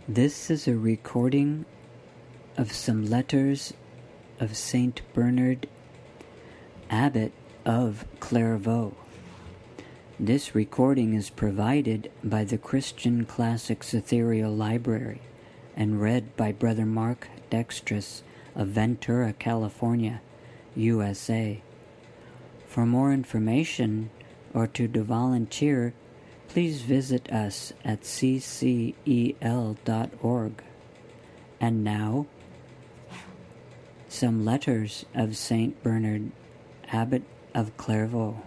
This is a recording of some letters of Saint Bernard, Abbot of Clairvaux. This recording is provided by the Christian Classics Ethereal Library and read by Brother Mark Dextrous of Ventura, California, USA. For more information or to volunteer, please visit us at ccel.org. And now, some letters of Saint Bernard, Abbot of Clairvaux.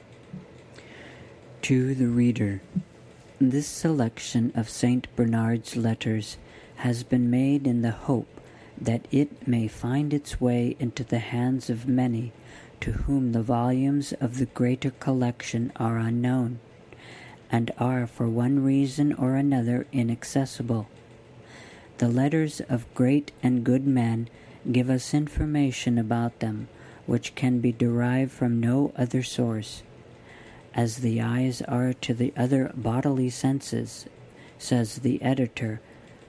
To the reader, this selection of Saint Bernard's letters has been made in the hope that it may find its way into the hands of many to whom the volumes of the greater collection are unknown, and are for one reason or another inaccessible. The letters of great and good men give us information about them which can be derived from no other source. As the eyes are to the other bodily senses, says the editor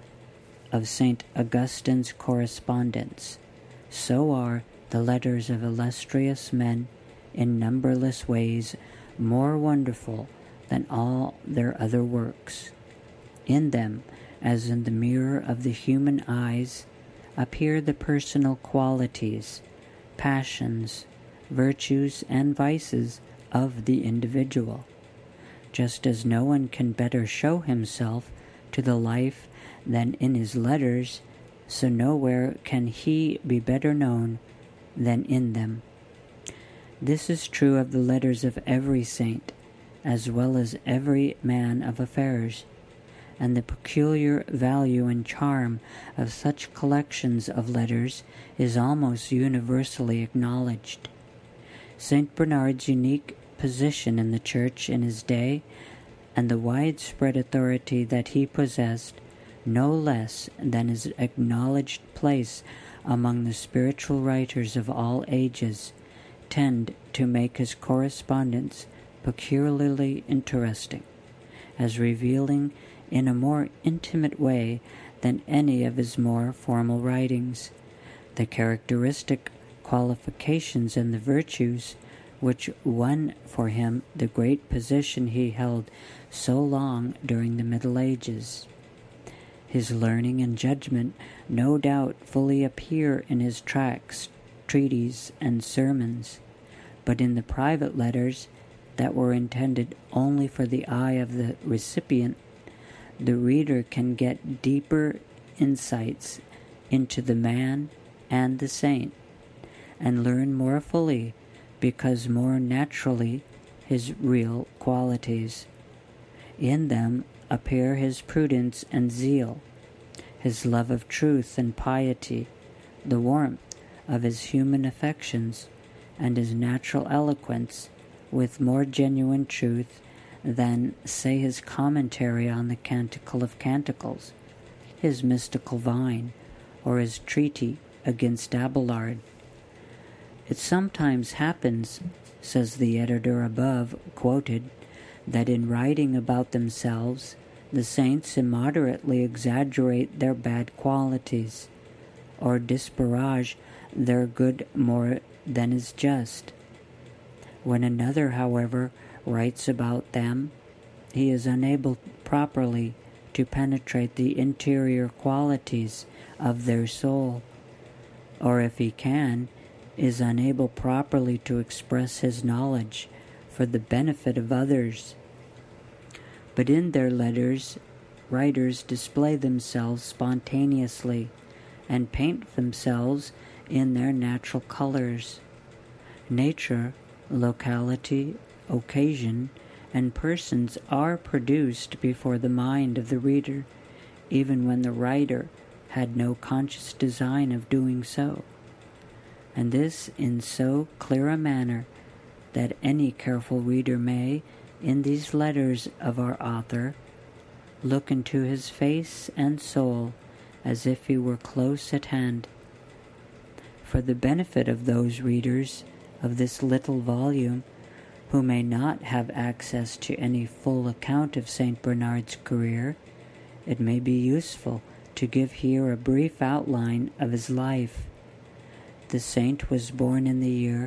of St. Augustine's Correspondence, so are the letters of illustrious men in numberless ways more wonderful than all their other works. In them, as in the mirror of the human eyes, appear the personal qualities, passions, virtues, and vices of the individual. Just as no one can better show himself to the life than in his letters, so nowhere can he be better known than in them. This is true of the letters of every saint, as well as every man of affairs, and the peculiar value and charm of such collections of letters is almost universally acknowledged. Saint Bernard's unique position in the Church in his day, and the widespread authority that he possessed, no less than his acknowledged place among the spiritual writers of all ages, tend to make his correspondence peculiarly interesting, as revealing in a more intimate way than any of his more formal writings the characteristic qualifications and the virtues which won for him the great position he held so long during the Middle Ages. His learning and judgment no doubt fully appear in his tracts, treatises, and sermons, but in the private letters that were intended only for the eye of the recipient, the reader can get deeper insights into the man and the saint, and learn more fully, because more naturally, his real qualities. In them appear his prudence and zeal, his love of truth and piety, the warmth of his human affections, and his natural eloquence, with more genuine truth than, say, his commentary on the Canticle of Canticles, his mystical vine, or his treatise against Abelard. It sometimes happens, says the editor above quoted, that in writing about themselves, the saints immoderately exaggerate their bad qualities, or disparage their good more than is just. When another, however, writes about them, he is unable properly to penetrate the interior qualities of their soul, or if he can, is unable properly to express his knowledge for the benefit of others. But in their letters, writers display themselves spontaneously and paint themselves in their natural colors. Nature, locality, occasion, and persons are produced before the mind of the reader, even when the writer had no conscious design of doing so, and this in so clear a manner that any careful reader may, in these letters of our author, look into his face and soul as if he were close at hand. For the benefit of those readers of this little volume who may not have access to any full account of St. Bernard's career, it may be useful to give here a brief outline of his life. The saint was born in the year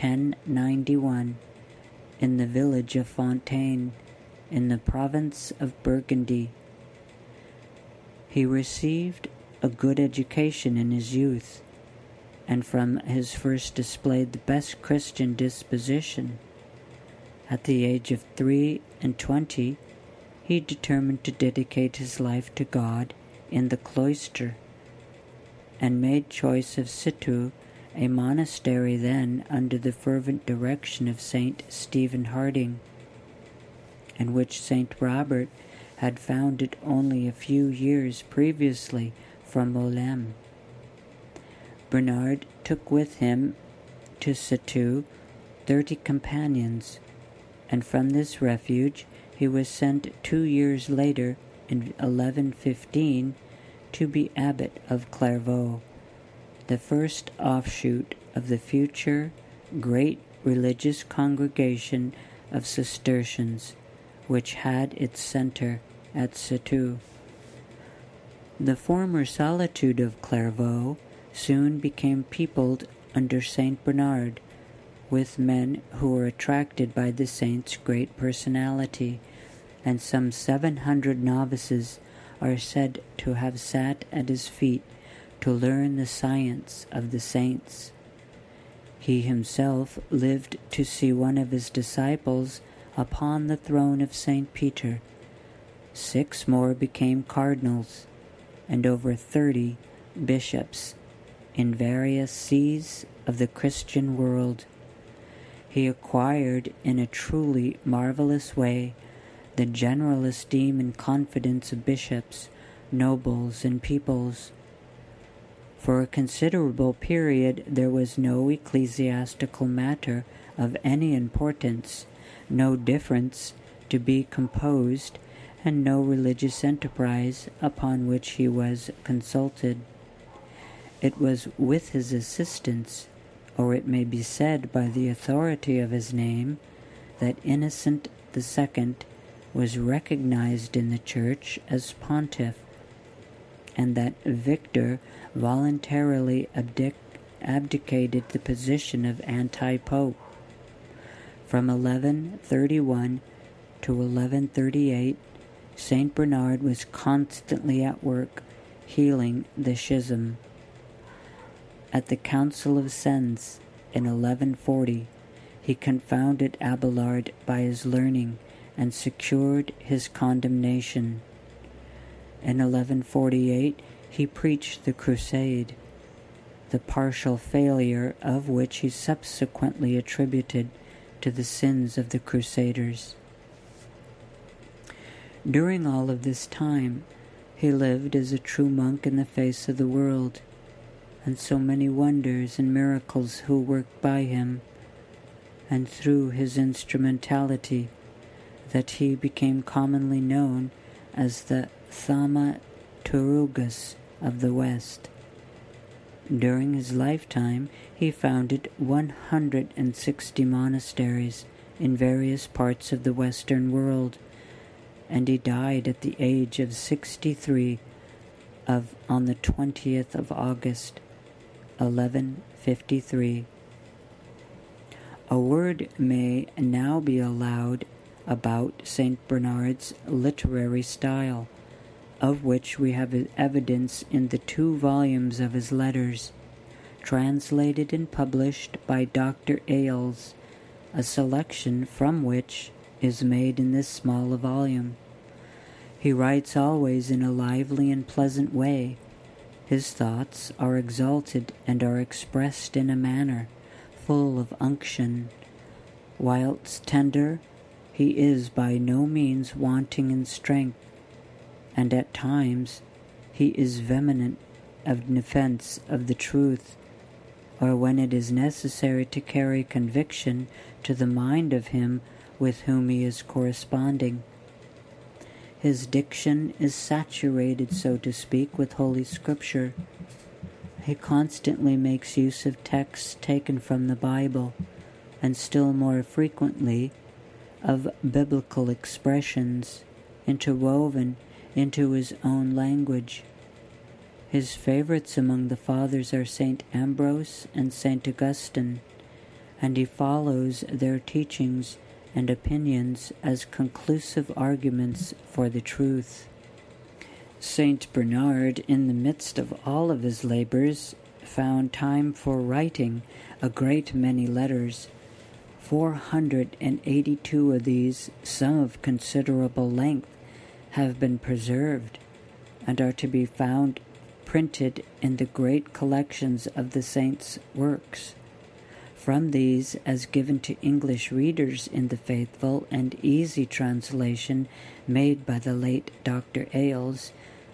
1091 in the village of Fontaine in the province of Burgundy. He received a good education in his youth, and from his first displayed the best Christian disposition. At the age of 23, he determined to dedicate his life to God in the cloister, and made choice of Cîteaux, a monastery then under the fervent direction of St. Stephen Harding, and which St. Robert had founded only a few years previously from Moulins. Bernard took with him to Cîteaux 30 companions, and from this refuge he was sent 2 years later, in 1115, to be abbot of Clairvaux, the first offshoot of the future great religious congregation of Cistercians, which had its centre at Cîteaux. The former solitude of Clairvaux soon became peopled under Saint Bernard with men who were attracted by the saint's great personality, and some 700 novices are said to have sat at his feet to learn the science of the saints. He himself lived to see one of his disciples upon the throne of St. Peter. 6 more became cardinals, and over 30 bishops in various sees of the Christian world. He acquired in a truly marvelous way the general esteem and confidence of bishops, nobles, and peoples. For a considerable period there was no ecclesiastical matter of any importance, no difference to be composed, and no religious enterprise upon which he was consulted. It was with his assistance, or it may be said by the authority of his name, that Innocent II was recognized in the Church as pontiff, and that Victor voluntarily abdicated the position of anti-pope. From 1131 to 1138, Saint Bernard was constantly at work healing the schism. At the Council of Sens in 1140, he confounded Abelard by his learning and secured his condemnation. In 1148, he preached the Crusade, the partial failure of which he subsequently attributed to the sins of the Crusaders. During all of this time, he lived as a true monk in the face of the world, and so many wonders and miracles who worked by him and through his instrumentality that he became commonly known as the Thaumaturgus of the West. During his lifetime, he founded 160 monasteries in various parts of the Western world, and he died at the age of 63 on the 20th of August, 1153. A word may now be allowed about St. Bernard's literary style, of which we have evidence in the 2 volumes of his letters, translated and published by Dr. Ailes, a selection from which is made in this small volume. He writes always in a lively and pleasant way. His thoughts are exalted and are expressed in a manner full of unction. Whilst tender, he is by no means wanting in strength, and at times he is vehement of defense of the truth, or when it is necessary to carry conviction to the mind of him with whom he is corresponding. His diction is saturated, so to speak, with Holy Scripture. He constantly makes use of texts taken from the Bible, and still more frequently of biblical expressions, interwoven into his own language. His favorites among the Fathers are St. Ambrose and St. Augustine, and he follows their teachings and opinions as conclusive arguments for the truth. St. Bernard, in the midst of all of his labors, found time for writing a great many letters. 482 of these, some of considerable length, have been preserved and are to be found printed in the great collections of the saints' works. From these, as given to English readers in the faithful and easy translation made by the late Dr. Ailes,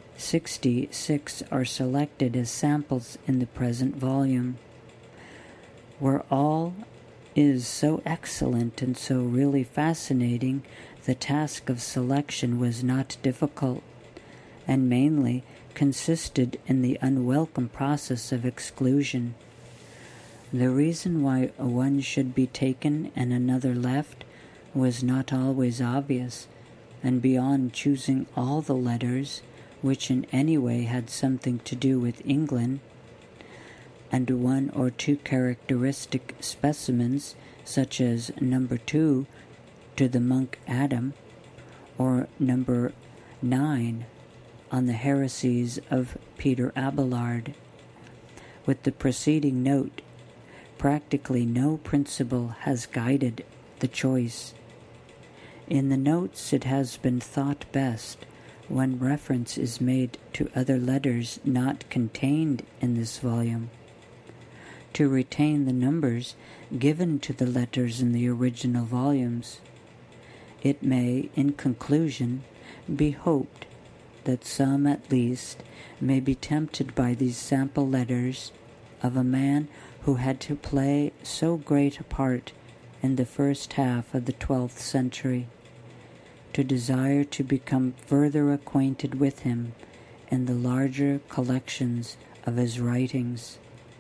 66 are selected as samples in the present volume. Where all is so excellent and so really fascinating, the task of selection was not difficult, and mainly consisted in the unwelcome process of exclusion. The reason why one should be taken and another left was not always obvious, and beyond choosing all the letters which in any way had something to do with England, and one or two characteristic specimens, such as number 2 to the monk Adam, or number 9 on the heresies of Peter Abelard. With the preceding note, practically no principle has guided the choice. In the notes it has been thought best, when reference is made to other letters not contained in this volume, to retain the numbers given to the letters in the original volumes. It may, in conclusion, be hoped that some at least may be tempted by these sample letters of a man who had to play so great a part in the first half of the 12th century, to desire to become further acquainted with him in the larger collections of his writings.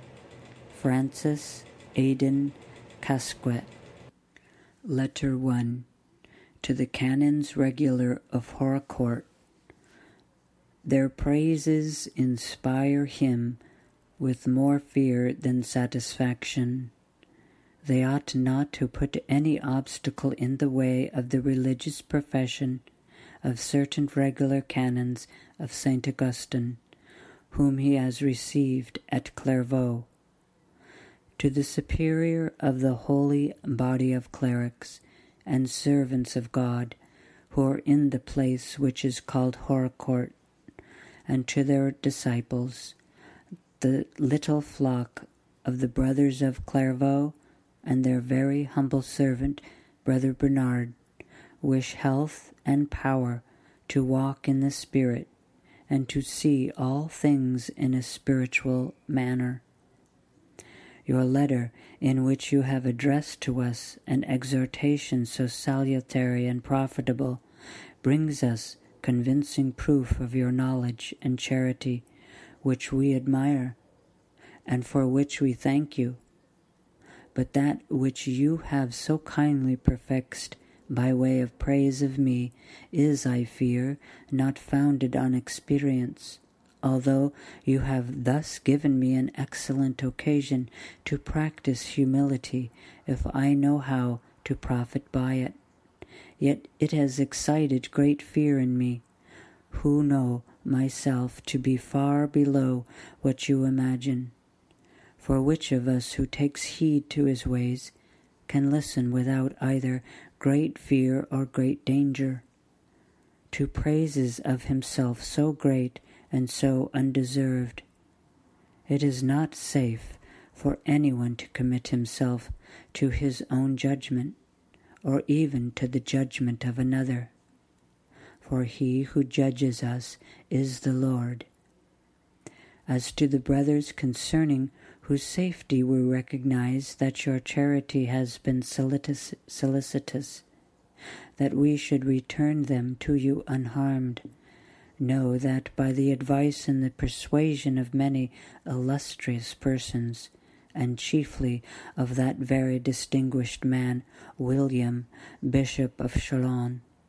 Francis Aidan Casquet. Letter 1. To the Canons Regular of Harcourt. Their praises inspire him with more fear than satisfaction. They ought not to put any obstacle in the way of the religious profession of certain regular canons of St. Augustine, whom he has received at Clairvaux. To the superior of the holy body of clerics and servants of God, who are in the place which is called Harcourt, and to their disciples, the little flock of the brothers of Clairvaux, and their very humble servant, Brother Bernard, wish health and power to walk in the Spirit, and to see all things in a spiritual manner. Your letter, in which you have addressed to us an exhortation so salutary and profitable, brings us convincing proof of your knowledge and charity, which we admire, and for which we thank you. But that which you have so kindly prefixed by way of praise of me is, I fear, not founded on experience, although you have thus given me an excellent occasion to practice humility, if I know how to profit by it. Yet it has excited great fear in me, who know myself to be far below what you imagine. For which of us who takes heed to his ways can listen without either great fear or great danger to praises of himself so great and so undeserved? It is not safe for anyone to commit himself to his own judgment, or even to the judgment of another, for he who judges us is the Lord. As to the brothers concerning whose safety we recognize that your charity has been solicitous, that we should return them to you unharmed, know that by the advice and the persuasion of many illustrious persons, and chiefly of that very distinguished man, William, Bishop of Chalon,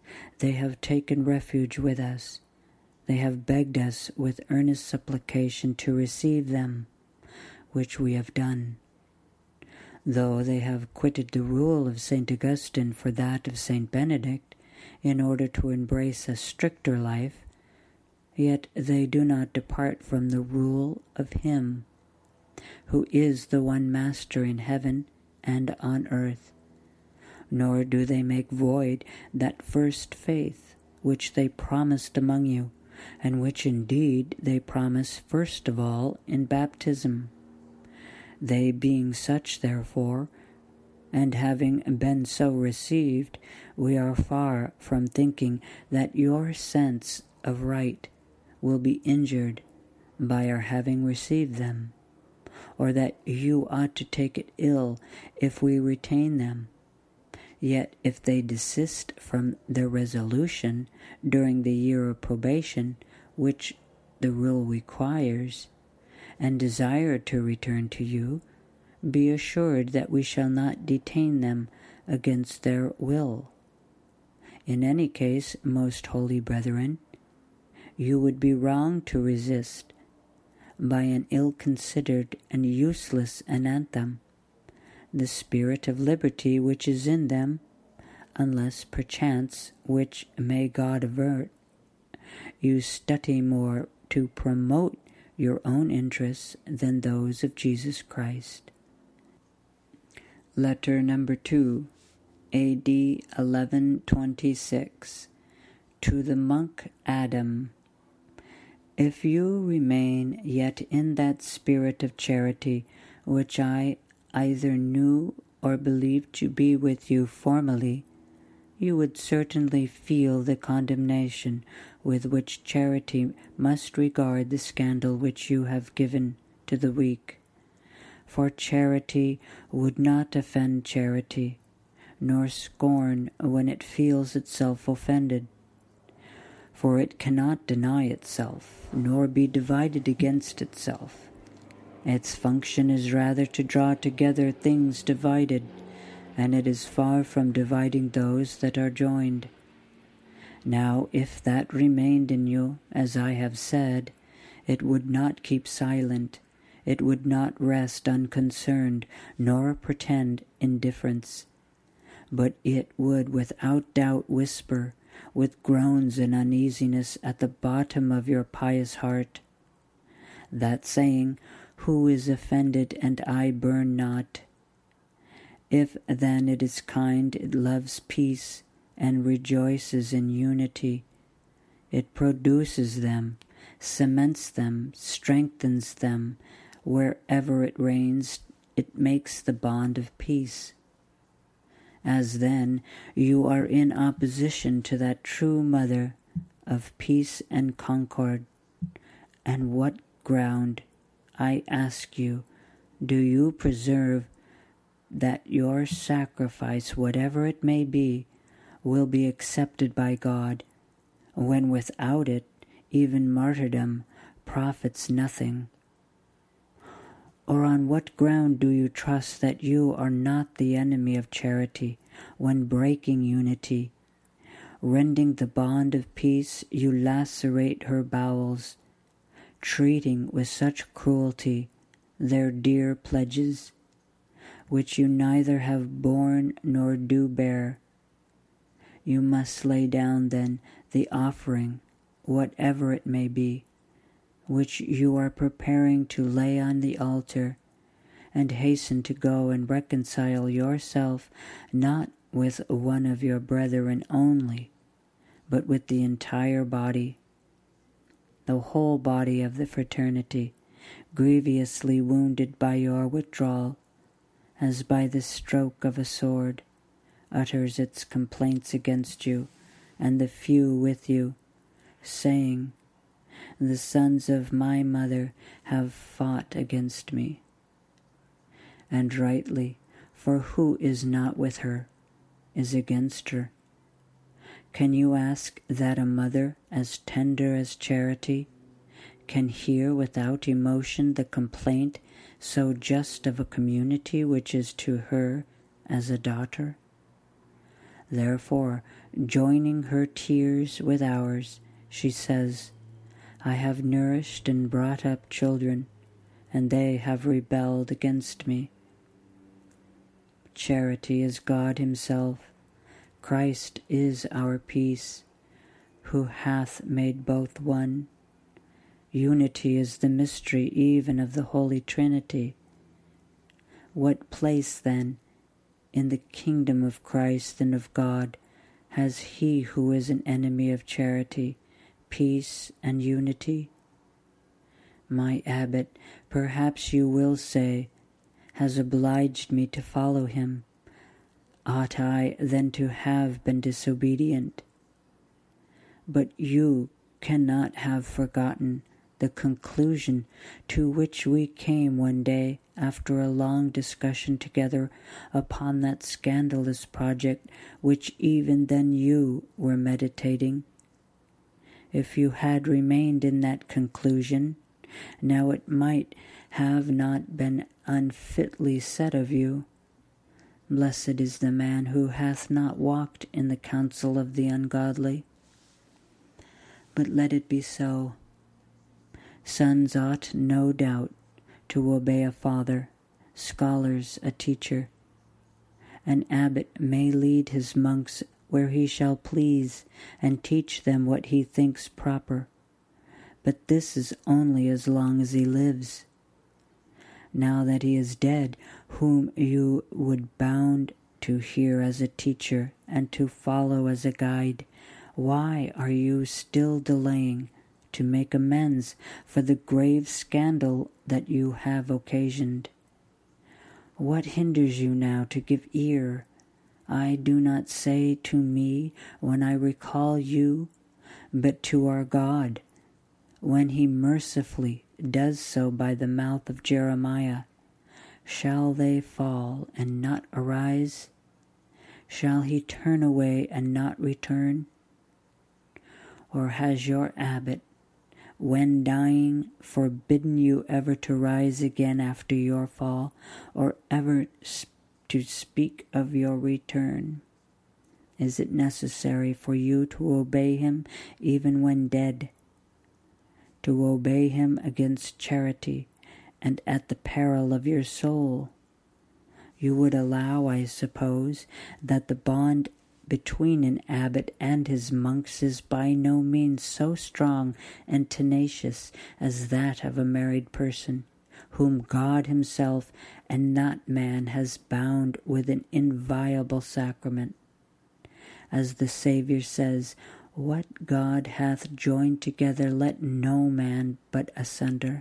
They have taken refuge with us. They have begged us with earnest supplication to receive them, which we have done. Though they have quitted the rule of St. Augustine for that of St. Benedict, in order to embrace a stricter life, yet they do not depart from the rule of Him, who is the one Master in heaven and on earth, nor do they make void that first faith which they promised among you, and which indeed they promise first of all in baptism. They being such, therefore, and having been so received, we are far from thinking that your sense of right will be injured by our having received them, or that you ought to take it ill if we retain them. Yet if they desist from their resolution during the year of probation, which the rule requires, and desire to return to you, be assured that we shall not detain them against their will. In any case, most holy brethren, you would be wrong to resist, by an ill-considered and useless anathema, the spirit of liberty which is in them, unless perchance, which may God avert, you study more to promote your own interests than those of Jesus Christ. Letter number 2, A.D. 1126, to the monk Adam. If you remain yet in that spirit of charity which I either knew or believed to be with you formerly, you would certainly feel the condemnation with which charity must regard the scandal which you have given to the weak. For charity would not offend charity, nor scorn when it feels itself offended. For it cannot deny itself, nor be divided against itself. Its function is rather to draw together things divided, and it is far from dividing those that are joined. Now, if that remained in you, as I have said, it would not keep silent, it would not rest unconcerned, nor pretend indifference, but it would without doubt whisper, with groans and uneasiness at the bottom of your pious heart, that saying, "Who is offended and I burn not?" If then it is kind, it loves peace and rejoices in unity. It produces them, cements them, strengthens them. Wherever it reigns, it makes the bond of peace. As then you are in opposition to that true mother of peace and concord, and what ground, I ask you, do you preserve that your sacrifice, whatever it may be, will be accepted by God, when without it even martyrdom profits nothing? Or on what ground do you trust that you are not the enemy of charity, when breaking unity, rending the bond of peace, you lacerate her bowels, treating with such cruelty their dear pledges, which you neither have borne nor do bear? You must lay down then the offering, whatever it may be, which you are preparing to lay on the altar, and hasten to go and reconcile yourself not with one of your brethren only, but with the entire body, the whole body of the fraternity, grievously wounded by your withdrawal, as by the stroke of a sword, utters its complaints against you, and the few with you, saying, "The sons of my mother have fought against me." And rightly, for who is not with her is against her. Can you ask that a mother as tender as charity can hear without emotion the complaint so just of a community which is to her as a daughter? Therefore, Joining her tears with ours, she says, I have nourished and brought up children, and they have rebelled against me. Charity is God himself. Christ is our peace, who hath made both one. Unity is the mystery even of the Holy Trinity. What place, then, in the kingdom of Christ and of God has he who is an enemy of charity, peace, and unity? My abbot, perhaps you will say, has obliged me to follow him. Ought I then to have been disobedient? But you cannot have forgotten the conclusion to which we came one day after a long discussion together upon that scandalous project which even then you were meditating. If you had remained in that conclusion, now it might have not been unfitly said of you, Blessed is the man who hath not walked in the counsel of the ungodly. But let it be so. Sons ought, no doubt, to obey a father, scholars a teacher. An abbot may lead his monks where he shall please, and teach them what he thinks proper. But this is only as long as he lives. Now that he is dead, whom you would bound to hear as a teacher and to follow as a guide, why are you still delaying to make amends for the grave scandal that you have occasioned? What hinders you now to give ear? I do not say to me when I recall you, but to our God, when he mercifully does so by the mouth of Jeremiah. Shall they fall and not arise? Shall he turn away and not return? Or has your abbot, when dying, forbidden you ever to rise again after your fall, or ever to speak of your return? Is it necessary for you to obey him even when dead? To obey him against charity and at the peril of your soul? You would allow, I suppose, that the bond between an abbot and his monks is by no means so strong and tenacious as that of a married person, whom God himself and not man has bound with an inviolable sacrament. As the Saviour says, what God hath joined together, let no man but asunder.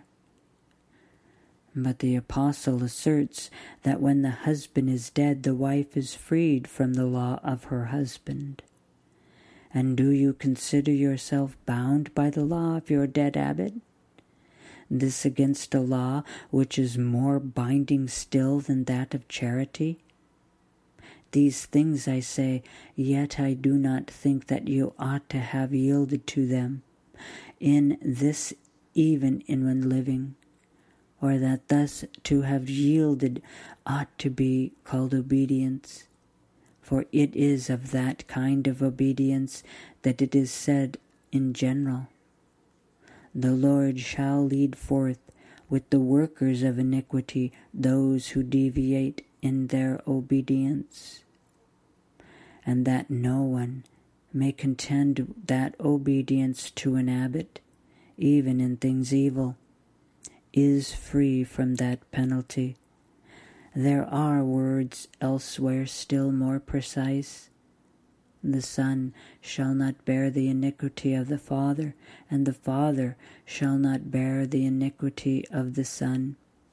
But the apostle asserts that when the husband is dead, the wife is freed from the law of her husband. And do you consider yourself bound by the law of your dead abbot? This against a law which is more binding still than that of charity? These things I say, yet I do not think that you ought to have yielded to them, in this even in when living, or that thus to have yielded ought to be called obedience. For it is of that kind of obedience that it is said in general, The Lord shall lead forth with the workers of iniquity those who deviate in their obedience, and that no one may contend that obedience to an abbot, even in things evil, is free from that penalty. There are words elsewhere still more precise. The Son shall not bear the iniquity of the Father, and the Father shall not bear the iniquity of the Son.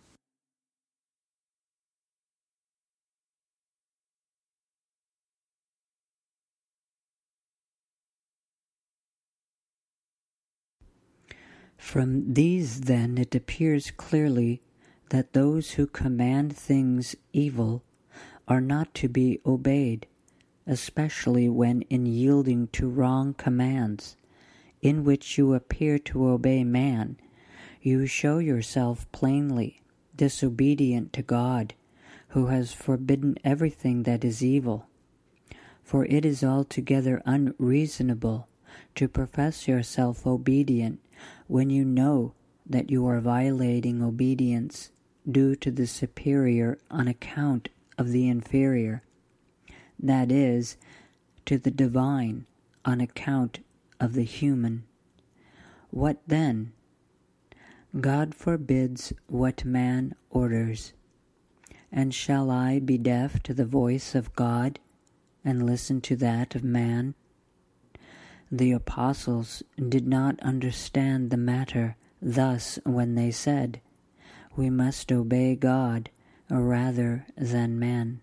From these, then, it appears clearly that those who command things evil are not to be obeyed, especially when in yielding to wrong commands, in which you appear to obey man, you show yourself plainly disobedient to God, who has forbidden everything that is evil. For it is altogether unreasonable to profess yourself obedient when you know that you are violating obedience due to the superior on account of the inferior, that is, to the divine on account of the human. What then? God forbids what man orders. And shall I be deaf to the voice of God and listen to that of man? The apostles did not understand the matter thus when they said, "We must obey God rather than men."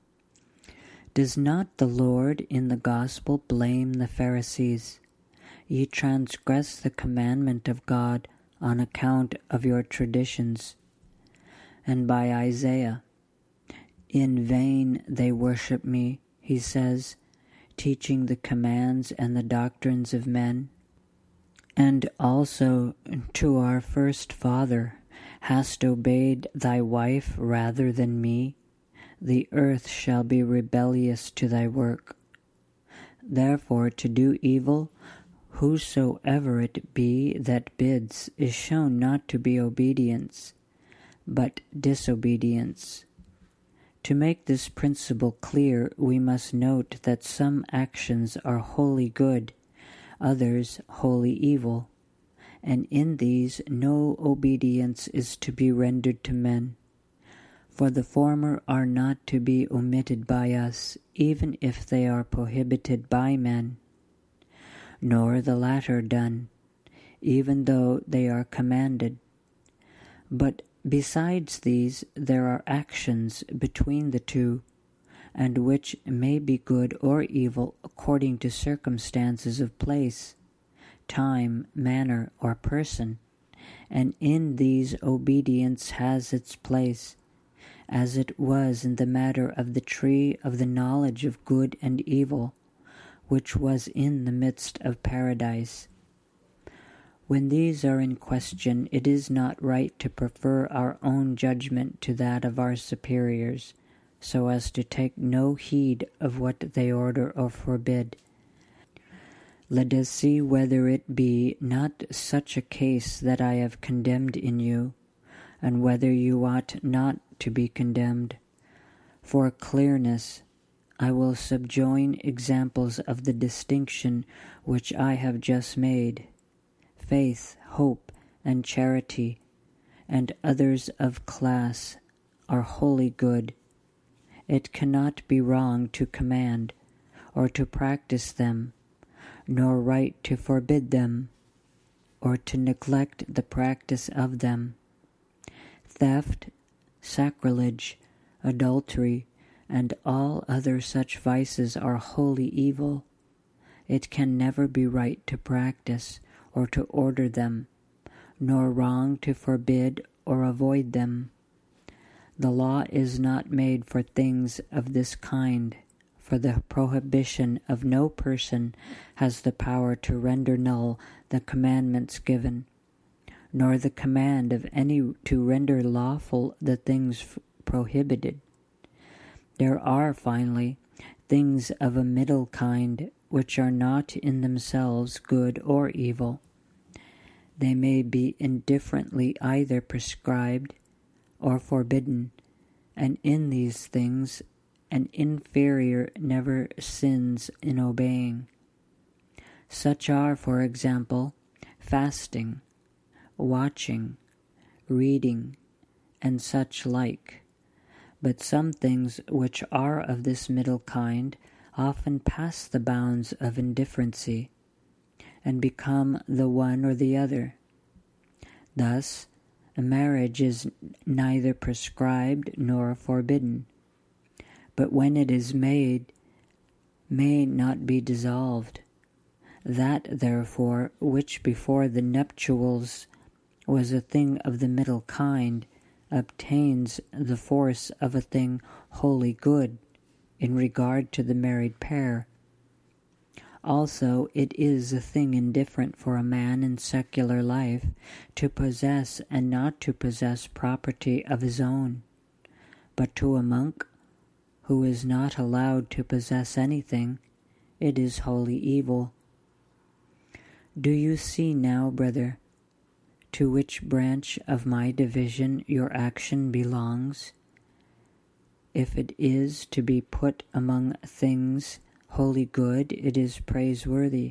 Does not the Lord in the gospel blame the Pharisees? Ye transgress the commandment of God on account of your traditions. And by Isaiah, in vain they worship me, he says, teaching the commands and the doctrines of men. And also to our first father, hast obeyed thy wife rather than me? The earth shall be rebellious to thy work. Therefore to do evil, whosoever it be that bids, is shown not to be obedience, but disobedience. To make this principle clear, we must note that some actions are wholly good, others wholly evil, and in these no obedience is to be rendered to men. For the former are not to be omitted by us, even if they are prohibited by men, nor the latter done, even though they are commanded. But besides these, there are actions between the two, and which may be good or evil according to circumstances of place, time, manner, or person, and in these obedience has its place, as it was in the matter of the tree of the knowledge of good and evil, which was in the midst of paradise. When these are in question, it is not right to prefer our own judgment to that of our superiors, so as to take no heed of what they order or forbid. Let us see whether it be not such a case that I have condemned in you, and whether you ought not to be condemned. For clearness, I will subjoin examples of the distinction which I have just made: faith, hope, and charity, and others of class, are wholly good. It cannot be wrong to command, or to practice them, nor right to forbid them, or to neglect the practice of them. Theft, sacrilege, adultery, and all other such vices are wholly evil. It can never be right to practice or to order them, nor wrong to forbid or avoid them. The law is not made for things of this kind, for the prohibition of no person has the power to render null the commandments given, nor the command of any to render lawful the things prohibited. There are, finally, things of a middle kind, which are not in themselves good or evil. They may be indifferently either prescribed or forbidden, and in these things an inferior never sins in obeying. Such are, for example, fasting, watching, reading, and such like. But some things which are of this middle kind often pass the bounds of indifferency, and become the one or the other. Thus, a marriage is neither prescribed nor forbidden, but when it is made, may not be dissolved. That, therefore, which before the nuptials was a thing of the middle kind, obtains the force of a thing wholly good in regard to the married pair. Also, it is a thing indifferent for a man in secular life to possess and not to possess property of his own, but to a monk who is not allowed to possess anything, it is wholly evil. Do you see now, brother, to which branch of my division your action belongs? If it is to be put among things wholly good, it is praiseworthy.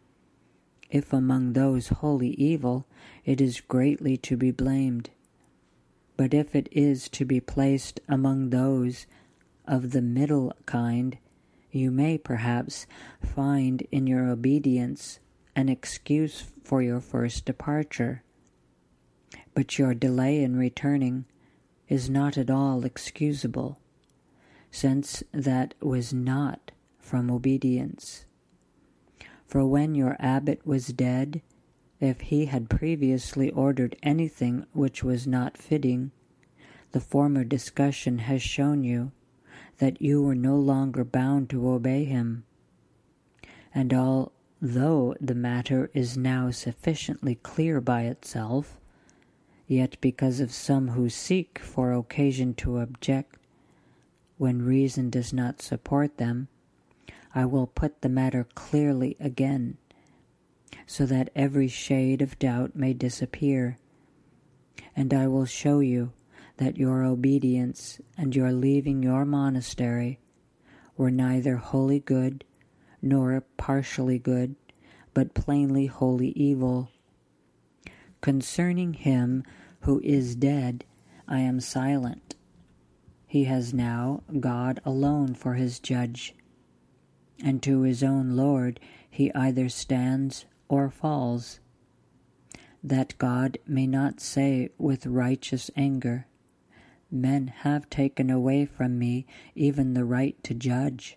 If among those wholly evil, it is greatly to be blamed. But if it is to be placed among those of the middle kind, you may perhaps find in your obedience an excuse for your first departure. But your delay in returning is not at all excusable, since that was not from obedience. For when your abbot was dead, if he had previously ordered anything which was not fitting, the former discussion has shown you that you were no longer bound to obey him. And although the matter is now sufficiently clear by itself, yet because of some who seek for occasion to object, when reason does not support them, I will put the matter clearly again, so that every shade of doubt may disappear, and I will show you that your obedience and your leaving your monastery were neither wholly good nor partially good, but plainly wholly evil. Concerning him who is dead, I am silent. He has now God alone for his judge, and to his own Lord he either stands or falls, that God may not say with righteous anger, Men have taken away from me even the right to judge.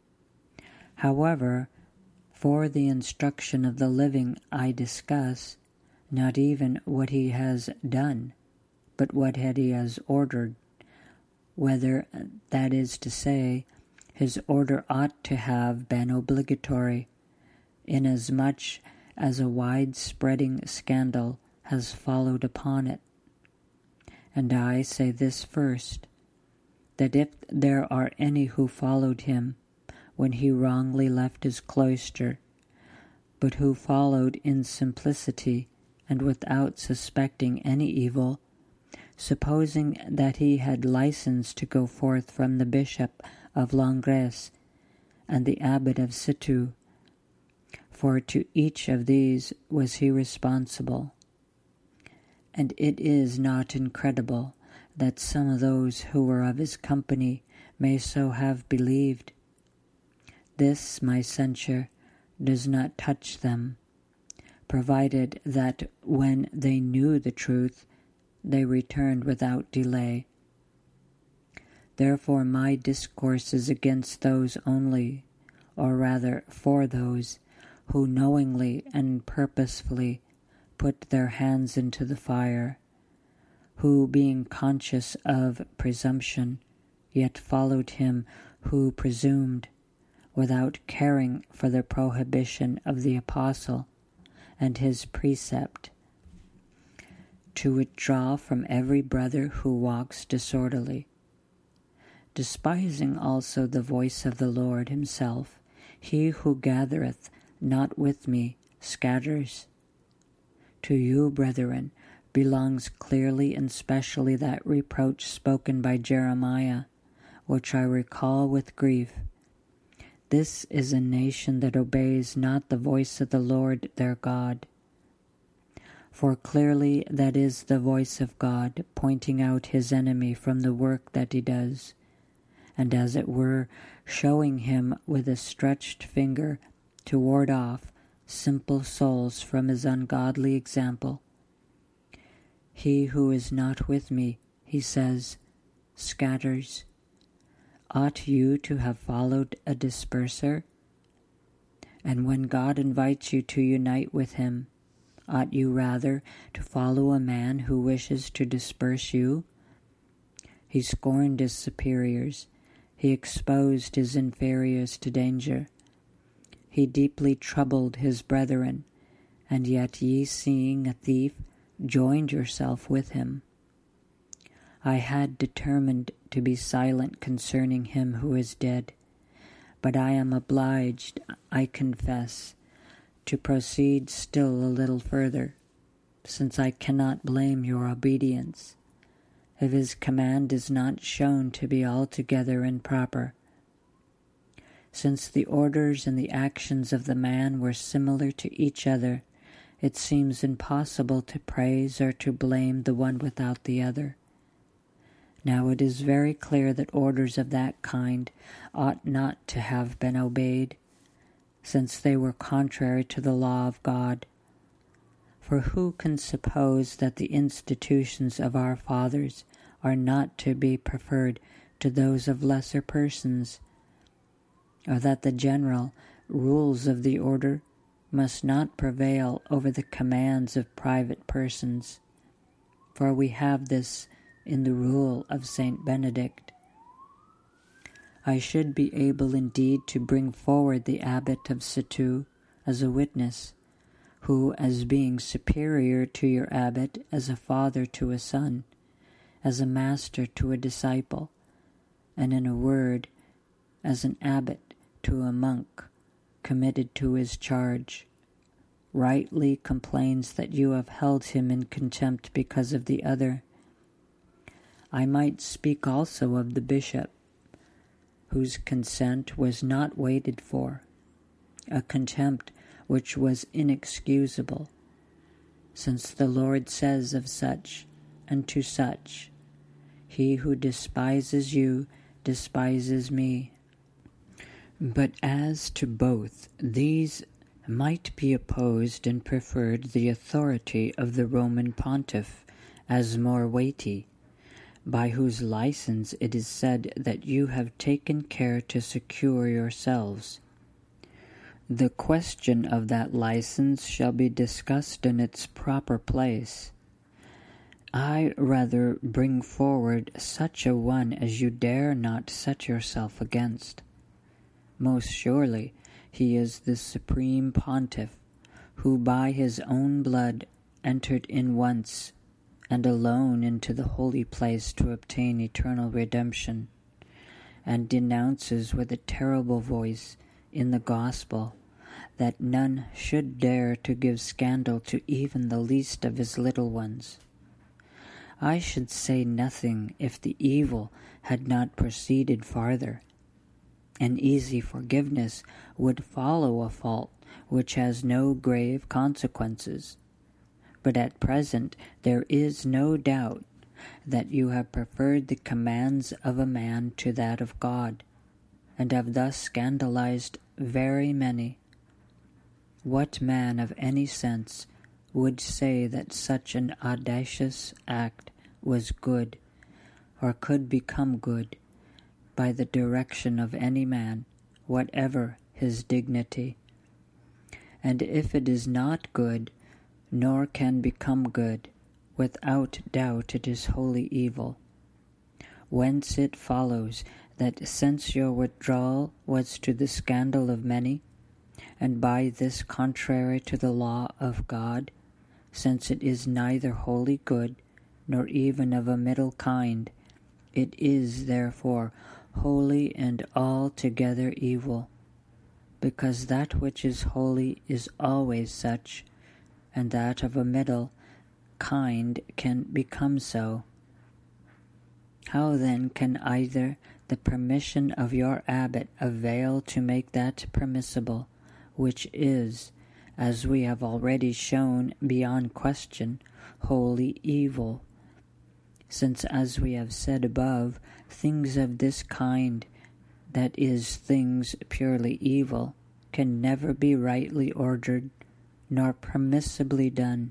However, for the instruction of the living I discuss, not even what he has done, but what he has ordered, whether, that is to say, his order ought to have been obligatory, inasmuch as a wide-spreading scandal has followed upon it. And I say this first, that if there are any who followed him when he wrongly left his cloister, but who followed in simplicity and without suspecting any evil, supposing that he had license to go forth from the bishop of Langres and the abbot of Cîteaux, for to each of these was he responsible. And it is not incredible that some of those who were of his company may so have believed. This, my censure, does not touch them, provided that when they knew the truth, they returned without delay. Therefore my discourse is against those only, or rather for those, who knowingly and purposefully put their hands into the fire, who, being conscious of presumption, yet followed him who presumed, without caring for the prohibition of the apostle and his precept, to withdraw from every brother who walks disorderly. Despising also the voice of the Lord himself, he who gathereth not with me scatters. To you, brethren, belongs clearly and specially that reproach spoken by Jeremiah, which I recall with grief. This is a nation that obeys not the voice of the Lord their God. For clearly that is the voice of God, pointing out his enemy from the work that he does, and as it were, showing him with a stretched finger to ward off simple souls from his ungodly example. He who is not with me, he says, scatters. Ought you to have followed a disperser? And when God invites you to unite with him, ought you rather to follow a man who wishes to disperse you? He scorned his superiors. He exposed his inferiors to danger. He deeply troubled his brethren, and yet ye, seeing a thief, joined yourself with him. I had determined to be silent concerning him who is dead, but I am obliged, I confess, to proceed still a little further, since I cannot blame your obedience, if his command is not shown to be altogether improper. Since the orders and the actions of the man were similar to each other, it seems impossible to praise or to blame the one without the other. Now it is very clear that orders of that kind ought not to have been obeyed, since they were contrary to the law of God. For who can suppose that the institutions of our fathers are not to be preferred to those of lesser persons, or that the general rules of the order must not prevail over the commands of private persons? For we have this in the rule of Saint Benedict. I should be able indeed to bring forward the abbot of Cîteaux as a witness, who, as being superior to your abbot as a father to a son, as a master to a disciple, and in a word, as an abbot to a monk committed to his charge, rightly complains that you have held him in contempt because of the other. I might speak also of the bishop, whose consent was not waited for, a contempt which was inexcusable, since the Lord says of such and to such, "He who despises you despises me." But as to both, these might be opposed and preferred the authority of the Roman pontiff as more weighty, by whose license it is said that you have taken care to secure yourselves. The question of that license shall be discussed in its proper place. I rather bring forward such a one as you dare not set yourself against. Most surely he is the supreme pontiff, who by his own blood entered in once and alone into the holy place to obtain eternal redemption, and denounces with a terrible voice in the gospel that none should dare to give scandal to even the least of his little ones. I should say nothing if the evil had not proceeded farther. An easy forgiveness would follow a fault which has no grave consequences. But at present there is no doubt that you have preferred the commands of a man to that of God, and have thus scandalized very many. What man of any sense would say that such an audacious act was good, or could become good, by the direction of any man, whatever his dignity? And if it is not good, nor can become good, without doubt it is wholly evil. Whence it follows that since your withdrawal was to the scandal of many, and by this contrary to the law of God, since it is neither wholly good, nor even of a middle kind, it is therefore wholly and altogether evil, because that which is holy is always such, and that of a middle kind can become so. How then can either the permission of your abbot avail to make that permissible, which is, as we have already shown beyond question, wholly evil? Since, as we have said above, things of this kind, that is, things purely evil, can never be rightly ordered, nor permissibly done.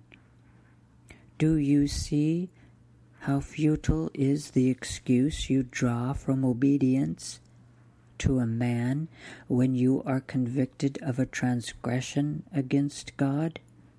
Do you see how futile is the excuse you draw from obedience to a man when you are convicted of a transgression against God?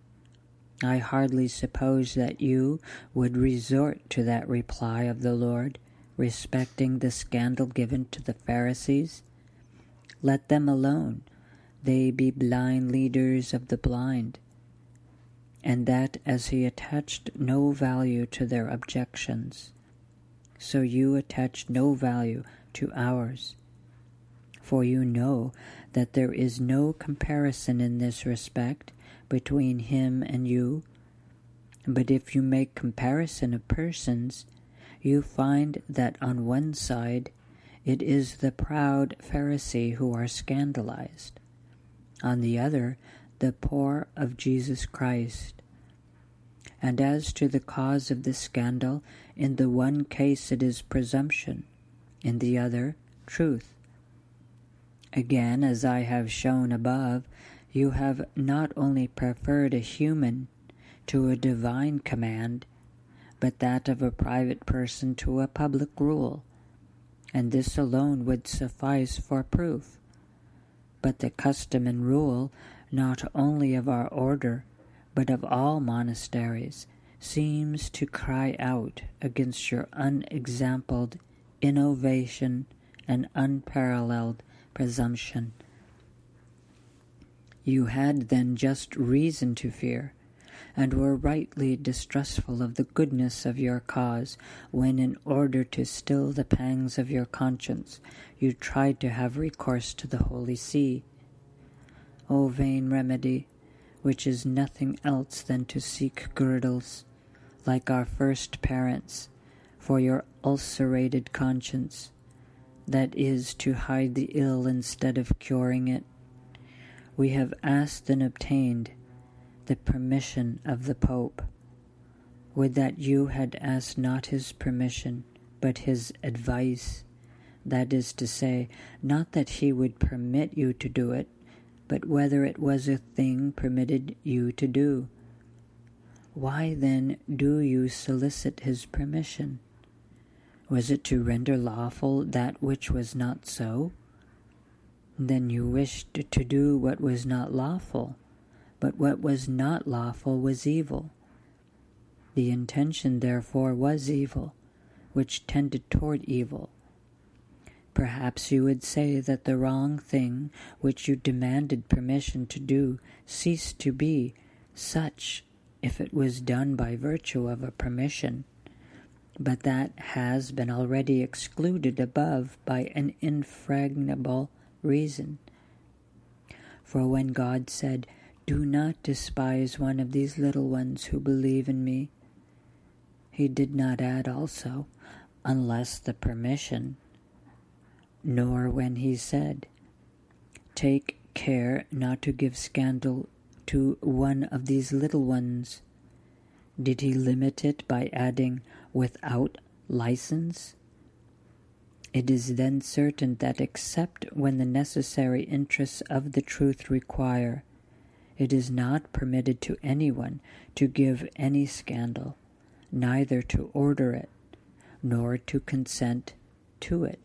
I hardly suppose that you would resort to that reply of the Lord respecting the scandal given to the Pharisees. Let them alone, they be blind leaders of the blind. And that as he attached no value to their objections. so you attach no value to ours. For you know that there is no comparison in this respect between him and you. But if you make comparison of persons, you find that on one side it is the proud Pharisee who are scandalized, on the other the poor of Jesus Christ. And as to the cause of the scandal, in the one case it is presumption, in the other truth. Again, as I have shown above, you have not only preferred a human to a divine command, but that of a private person to a public rule, and this alone would suffice for proof. But the custom and rule, not only of our order, but of all monasteries, seems to cry out against your unexampled innovation and unparalleled presumption. You had then just reason to fear, and were rightly distrustful of the goodness of your cause, when in order to still the pangs of your conscience, you tried to have recourse to the Holy See. O vain remedy, which is nothing else than to seek girdles, like our first parents, for your ulcerated conscience, that is, to hide the ill instead of curing it. We have asked and obtained the permission of the Pope. Would that you had asked not his permission, but his advice, that is to say, not that he would permit you to do it, but whether it was a thing permitted you to do. Why then do you solicit his permission? Was it to render lawful that which was not so? Then you wished to do what was not lawful, but what was not lawful was evil. The intention, therefore, was evil, which tended toward evil. Perhaps you would say that the wrong thing which you demanded permission to do ceased to be such if it was done by virtue of a permission, but that has been already excluded above by an infrangible reason. For when God said, "Do not despise one of these little ones who believe in me," he did not add also, unless the permission, nor when he said, "Take care not to give scandal to one of these little ones," did he limit it by adding, "without license"? It is then certain that except when the necessary interests of the truth require, it is not permitted to anyone to give any scandal, neither to order it, nor to consent to it.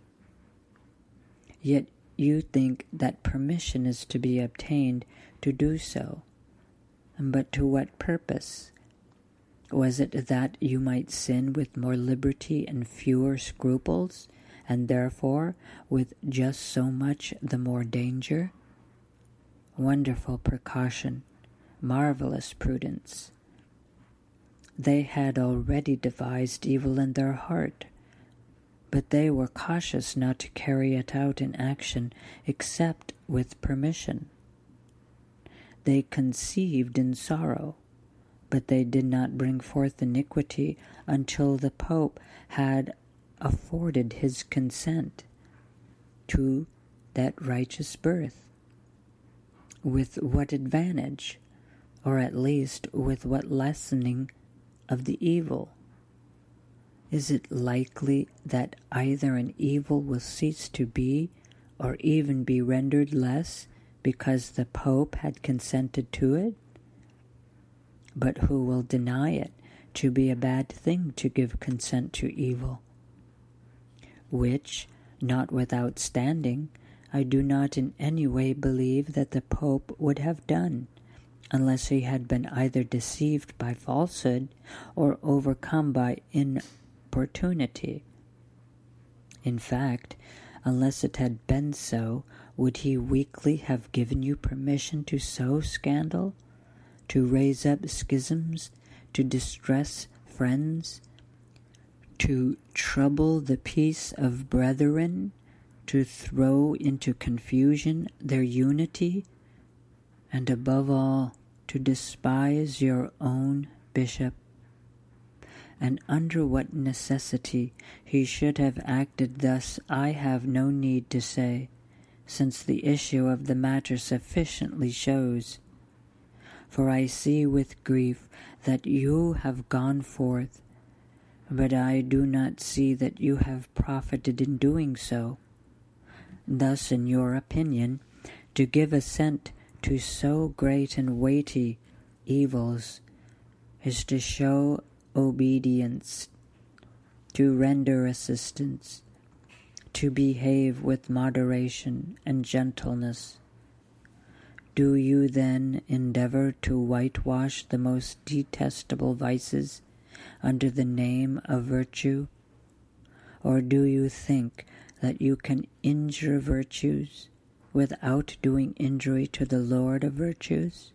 Yet you think that permission is to be obtained to do so. But to what purpose? Was it that you might sin with more liberty and fewer scruples, and therefore with just so much the more danger? Wonderful precaution, marvelous prudence. They had already devised evil in their heart, but they were cautious not to carry it out in action except with permission. They conceived in sorrow, but they did not bring forth iniquity until the Pope had afforded his consent to that righteous birth. With what advantage, or at least with what lessening of the evil? Is it likely that either an evil will cease to be, or even be rendered less, because the Pope had consented to it? But who will deny it to be a bad thing to give consent to evil? Which, notwithstanding, I do not in any way believe that the Pope would have done, unless he had been either deceived by falsehood or overcome by importunity. In fact, unless it had been so, would he weakly have given you permission to sow scandal, to raise up schisms, to distress friends, to trouble the peace of brethren, to throw into confusion their unity, and above all, to despise your own bishop? And under what necessity he should have acted thus I have no need to say, since the issue of the matter sufficiently shows. For I see with grief that you have gone forth, but I do not see that you have profited in doing so. Thus, in your opinion, to give assent to so great and weighty evils is to show obedience, to render assistance, to behave with moderation and gentleness. Do you then endeavor to whitewash the most detestable vices under the name of virtue? Or do you think that you can injure virtues without doing injury to the Lord of virtues?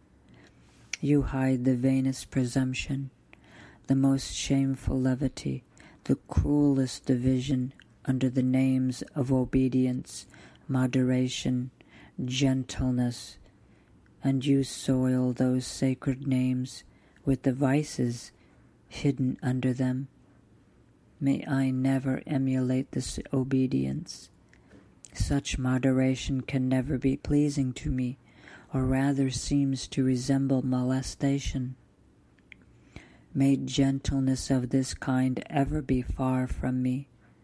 You hide the vainest presumption, the most shameful levity, the cruelest division under the names of obedience, moderation, gentleness, and you soil those sacred names with the vices hidden under them. May I never emulate this obedience. Such moderation can never be pleasing to me, or rather seems to resemble molestation. May gentleness of this kind ever be far from me.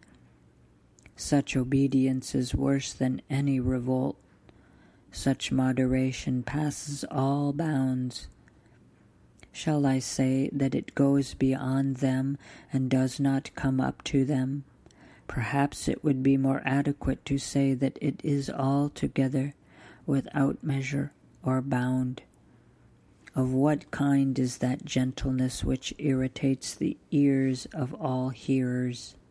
Such obedience is worse than any revolt. Such moderation passes all bounds. Shall I say that it goes beyond them and does not come up to them? Perhaps it would be more adequate to say that it is altogether without measure or bound. Of what kind is that gentleness which irritates the ears of all hearers?